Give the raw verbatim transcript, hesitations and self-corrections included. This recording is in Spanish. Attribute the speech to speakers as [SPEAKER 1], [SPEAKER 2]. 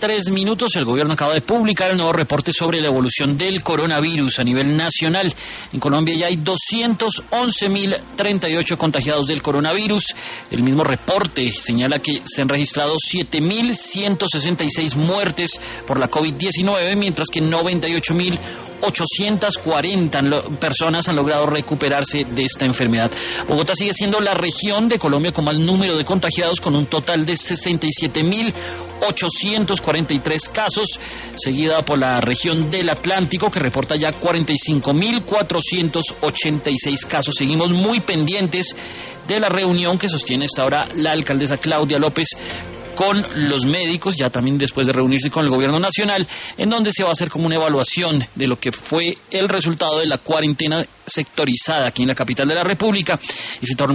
[SPEAKER 1] tres minutos. El gobierno acaba de publicar el nuevo reporte sobre la evolución del coronavirus a nivel nacional. En Colombia ya hay doscientos once mil treinta y ocho contagiados del coronavirus. El mismo reporte señala que se han registrado siete mil ciento sesenta y seis muertes por la COVID diecinueve, mientras que noventa y ocho mil ochocientas cuarenta personas han logrado recuperarse de esta enfermedad. Bogotá sigue siendo la región de Colombia con más número de contagiados, con un total de sesenta y siete mil ochocientos cuarenta y tres casos, seguida por la región del Atlántico, que reporta ya cuarenta y cinco mil cuatrocientos ochenta y seis casos. Seguimos muy pendientes de la reunión que sostiene hasta ahora la alcaldesa Claudia López con los médicos, ya también después de reunirse con el gobierno nacional, en donde se va a hacer como una evaluación de lo que fue el resultado de la cuarentena sectorizada aquí en la capital de la República. Y se torna